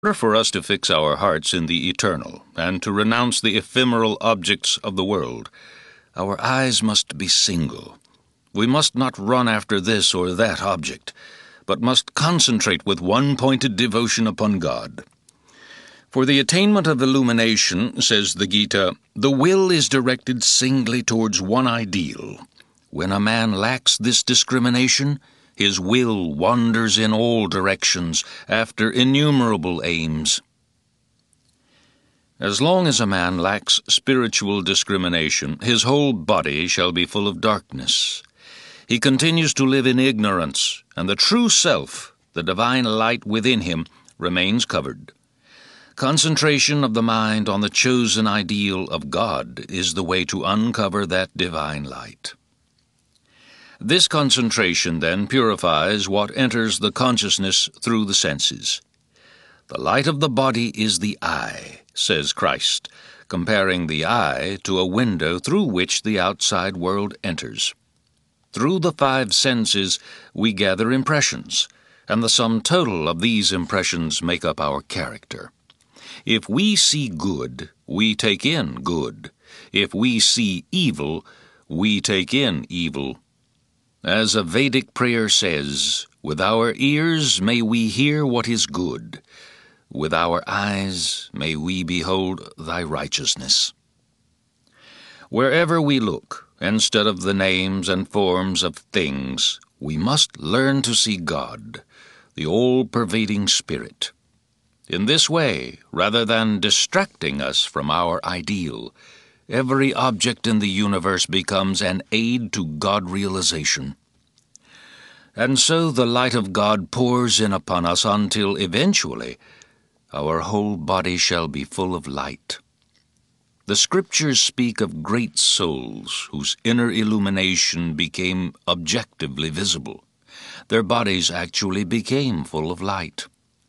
order for us to fix our hearts in the eternal and to renounce the ephemeral objects of the world, our eyes must be single. We must not run after this or that object, but must concentrate with one-pointed devotion upon God. For the attainment of illumination, says the Gita, the will is directed singly towards one ideal. When a man lacks this discrimination, his will wanders in all directions after innumerable aims. As long as a man lacks spiritual discrimination, his whole body shall be full of darkness. He continues to live in ignorance, and the true self, the divine light within him, remains covered. Concentration of the mind on the chosen ideal of God is the way to uncover that divine light. This concentration, then, purifies what enters the consciousness through the senses. The light of the body is the eye, says Christ, comparing the eye to a window through which the outside world enters. Through the 5 senses we gather impressions, and the sum total of these impressions make up our character. If we see good, we take in good. If we see evil, we take in evil. As a Vedic prayer says, with our ears may we hear what is good. With our eyes may we behold thy righteousness. Wherever we look, instead of the names and forms of things, we must learn to see God, the all-pervading Spirit. In this way, rather than distracting us from our ideal, every object in the universe becomes an aid to God-realization. And so the light of God pours in upon us until eventually our whole body shall be full of light. The Scriptures speak of great souls whose inner illumination became objectively visible. Their bodies actually became full of light.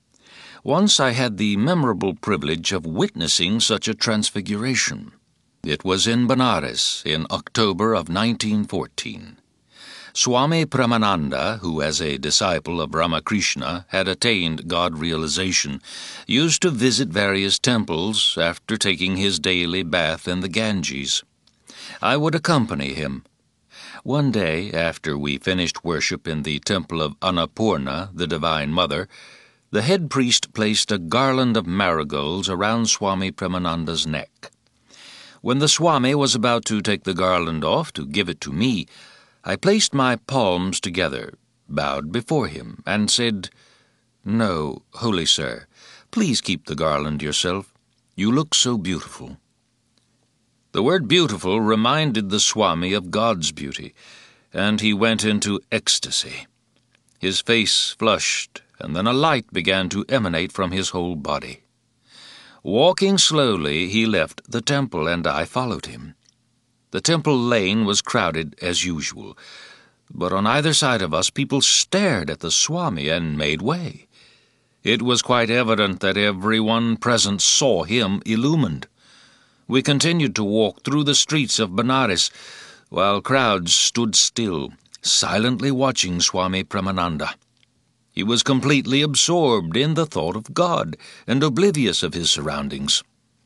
Once I had the memorable privilege of witnessing such a transfiguration. It was in Benares in October of 1914. Swami Premananda, who as a disciple of Ramakrishna had attained God-realization, used to visit various temples after taking his daily bath in the Ganges. I would accompany him. One day, after we finished worship in the temple of Annapurna, the Divine Mother, the head priest placed a garland of marigolds around Swami Premananda's neck. When the Swami was about to take the garland off to give it to me, I placed my palms together, bowed before him, and said, "No, holy sir, please keep the garland yourself. You look so beautiful." The word beautiful reminded the Swami of God's beauty, and he went into ecstasy. His face flushed, and then a light began to emanate from his whole body. Walking slowly, he left the temple, and I followed him. The temple lane was crowded as usual, but on either side of us people stared at the Swami and made way. It was quite evident that everyone present saw him illumined. We continued to walk through the streets of Benares, while crowds stood still, silently watching Swami Premananda. He was completely absorbed in the thought of God and oblivious of his surroundings.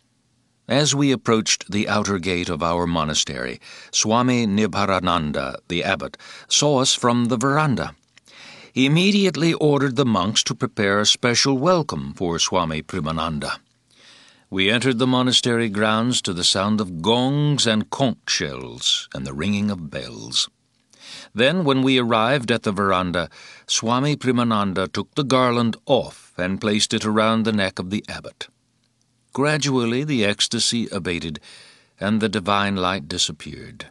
As we approached the outer gate of our monastery, Swami Nibharananda, the abbot, saw us from the veranda. He immediately ordered the monks to prepare a special welcome for Swami Premananda. We entered the monastery grounds to the sound of gongs and conch shells and the ringing of bells. Then, when we arrived at the veranda, Swami Premananda took the garland off and placed it around the neck of the abbot. Gradually the ecstasy abated, and the divine light disappeared.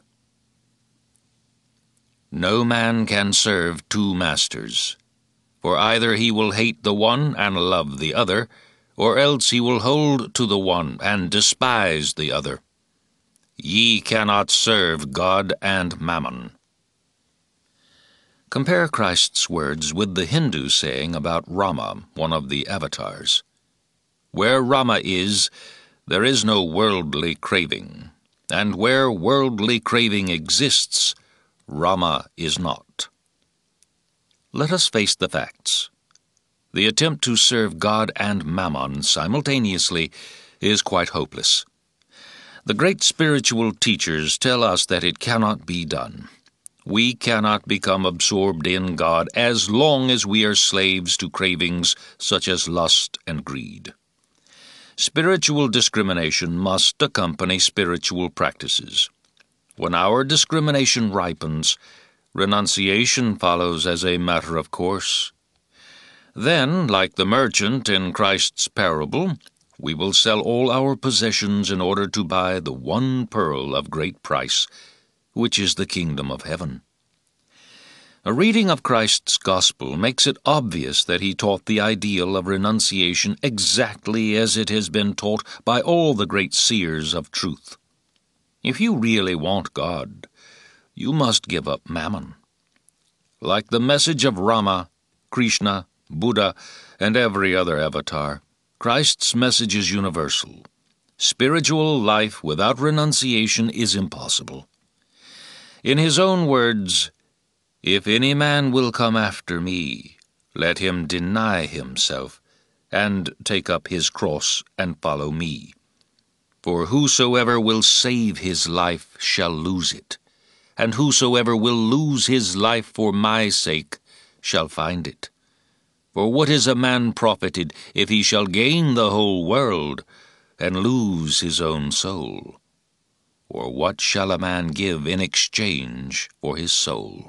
No man can serve 2 masters, for either he will hate the one and love the other, or else he will hold to the one and despise the other. Ye cannot serve God and Mammon. Compare Christ's words with the Hindu saying about Rama, one of the avatars. Where Rama is, there is no worldly craving, and where worldly craving exists, Rama is not. Let us face the facts. The attempt to serve God and Mammon simultaneously is quite hopeless. The great spiritual teachers tell us that it cannot be done. We cannot become absorbed in God as long as we are slaves to cravings such as lust and greed. Spiritual discrimination must accompany spiritual practices. When our discrimination ripens, renunciation follows as a matter of course. Then, like the merchant in Christ's parable, we will sell all our possessions in order to buy the one pearl of great price, which is the kingdom of heaven. A reading of Christ's gospel makes it obvious that he taught the ideal of renunciation exactly as it has been taught by all the great seers of truth. If you really want God, you must give up mammon. Like the message of Rama, Krishna, Buddha, and every other avatar, Christ's message is universal. Spiritual life without renunciation is impossible. In his own words, "If any man will come after me, let him deny himself, and take up his cross and follow me. For whosoever will save his life shall lose it, and whosoever will lose his life for my sake shall find it. For what is a man profited if he shall gain the whole world and lose his own soul? Or what shall a man give in exchange for his soul?"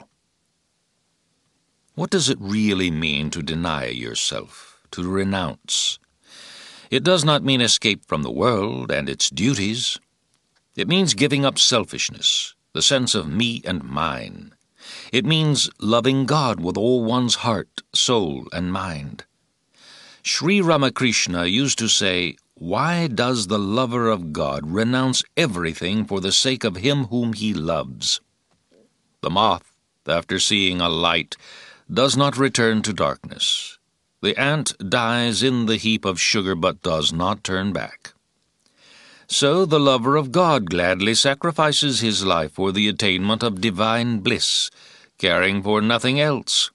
What does it really mean to deny yourself, to renounce? It does not mean escape from the world and its duties. It means giving up selfishness, the sense of me and mine. It means loving God with all one's heart, soul, and mind. Sri Ramakrishna used to say, "Why does the lover of God renounce everything for the sake of him whom he loves?" The moth, after seeing a light, does not return to darkness. The ant dies in the heap of sugar but does not turn back. So the lover of God gladly sacrifices his life for the attainment of divine bliss, caring for nothing else.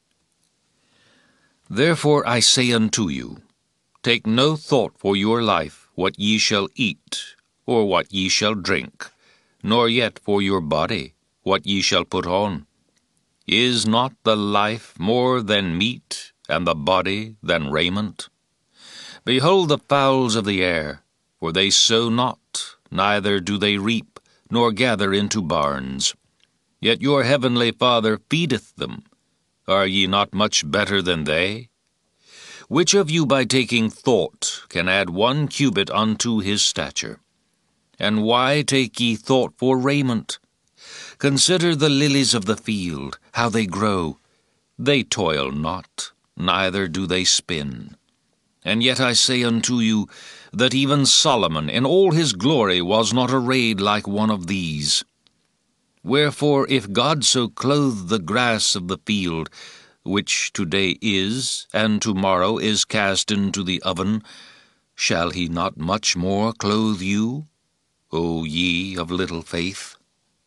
"Therefore I say unto you, take no thought for your life, what ye shall eat, or what ye shall drink, nor yet for your body, what ye shall put on. Is not the life more than meat, and the body than raiment? Behold the fowls of the air, for they sow not, neither do they reap, nor gather into barns. Yet your heavenly Father feedeth them. Are ye not much better than they? Which of you by taking thought can add 1 cubit unto his stature? And why take ye thought for raiment? Consider the lilies of the field, how they grow. They toil not, neither do they spin. And yet I say unto you, that even Solomon in all his glory was not arrayed like one of these. Wherefore, if God so clothe the grass of the field, which today is, and tomorrow is cast into the oven, shall he not much more clothe you, O ye of little faith?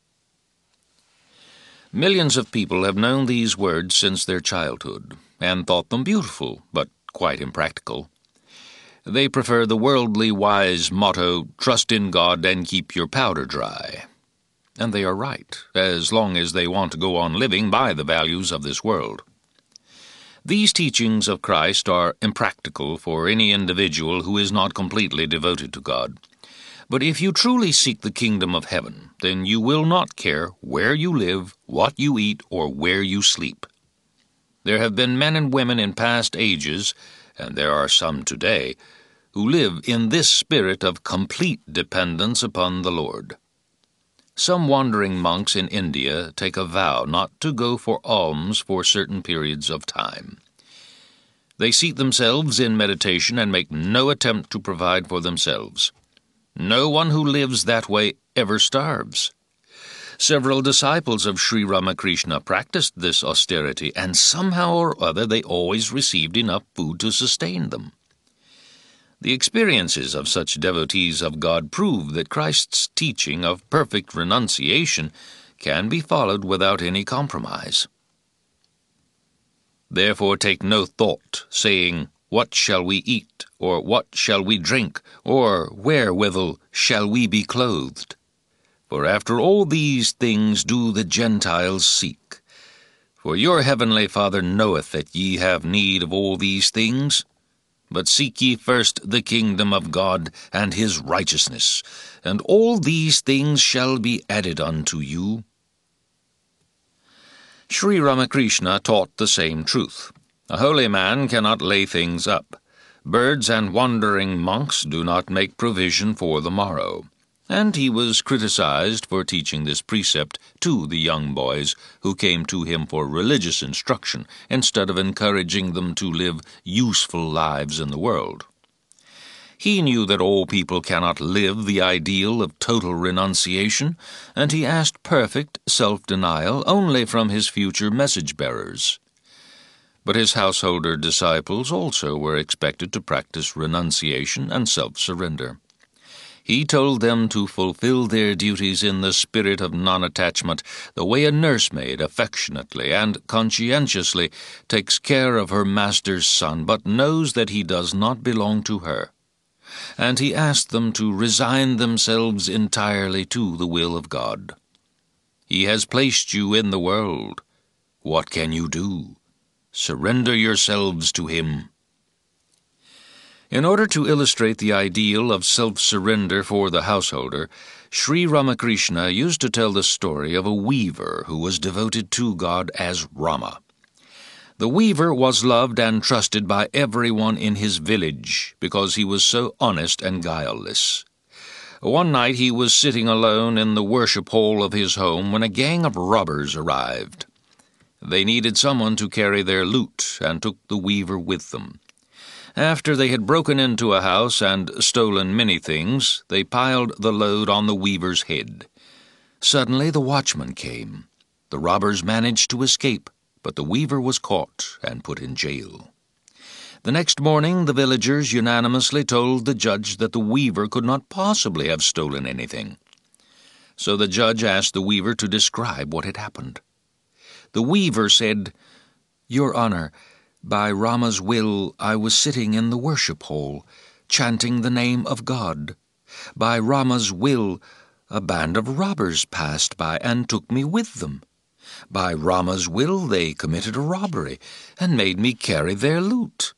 Millions of people have known these words since their childhood, and thought them beautiful, but quite impractical. They prefer the worldly wise motto, "Trust in God and keep your powder dry." And they are right, as long as they want to go on living by the values of this world. These teachings of Christ are impractical for any individual who is not completely devoted to God. But if you truly seek the kingdom of heaven, then you will not care where you live, what you eat, or where you sleep. There have been men and women in past ages, and there are some today, who live in this spirit of complete dependence upon the Lord. Some wandering monks in India take a vow not to go for alms for certain periods of time. They seat themselves in meditation and make no attempt to provide for themselves. No one who lives that way ever starves. Several disciples of Sri Ramakrishna practiced this austerity, and somehow or other they always received enough food to sustain them. The experiences of such devotees of God prove that Christ's teaching of perfect renunciation can be followed without any compromise. Therefore take no thought, saying, What shall we eat? Or what shall we drink? Or wherewithal shall we be clothed? For after all these things do the Gentiles seek. For your heavenly Father knoweth that ye have need of all these things. But seek ye first the kingdom of God and his righteousness, and all these things shall be added unto you. Sri Ramakrishna taught the same truth. A holy man cannot lay things up. Birds and wandering monks do not make provision for the morrow. And he was criticized for teaching this precept to the young boys who came to him for religious instruction, instead of encouraging them to live useful lives in the world. He knew that all people cannot live the ideal of total renunciation, and he asked perfect self-denial only from his future message-bearers. But his householder disciples also were expected to practice renunciation and self-surrender. He told them to fulfill their duties in the spirit of non-attachment, the way a nursemaid affectionately and conscientiously takes care of her master's son, but knows that he does not belong to her. And he asked them to resign themselves entirely to the will of God. He has placed you in the world. What can you do? Surrender yourselves to him. In order to illustrate the ideal of self-surrender for the householder, Sri Ramakrishna used to tell the story of a weaver who was devoted to God as Rama. The weaver was loved and trusted by everyone in his village because he was so honest and guileless. One night he was sitting alone in the worship hall of his home when a gang of robbers arrived. They needed someone to carry their loot and took the weaver with them. After they had broken into a house and stolen many things, they piled the load on the weaver's head. Suddenly the watchman came. The robbers managed to escape, but the weaver was caught and put in jail. The next morning the villagers unanimously told the judge that the weaver could not possibly have stolen anything. So the judge asked the weaver to describe what had happened. The weaver said, "Your Honor, by Rama's will I was sitting in the worship hall, chanting the name of God. By Rama's will a band of robbers passed by and took me with them. By Rama's will they committed a robbery and made me carry their loot.